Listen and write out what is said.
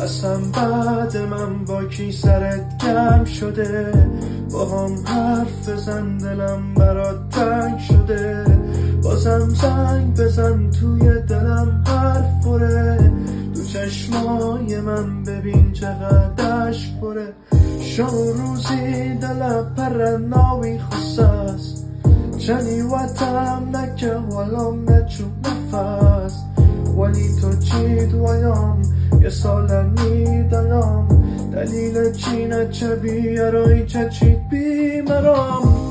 اصلا بعد من با کی سرت گرم شده؟ با هم حرف بزن دلم برات تنگ شده. بازم زنگ بزن توی دلم حرف پره. تو چشمای من ببین چقدر اشک پره. شب و روزی دلم پرناوی خصاص چنی وطم نکه ولام نچوب نفس. ولی تو چی دویم یه سال میدنم دلیل چی نچه بیارای چه چی بیمرم.